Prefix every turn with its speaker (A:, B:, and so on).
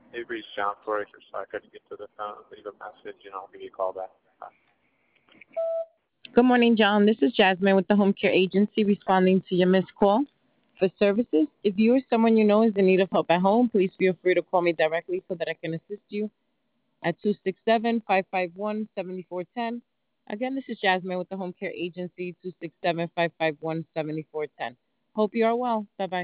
A: It reached John Foraker, so I couldn't get to the phone. Leave a message, and I'll give you a call back.
B: Good morning, John. This is Jasmine with the Home Care Agency responding to your missed call. For services, if you or someone you know is in need of help at home, please feel free to call me directly so that I can assist you at 267-551-7410. Again, this is Jasmine with the Home Care Agency, 267-551-7410. Hope you are well. Bye-bye.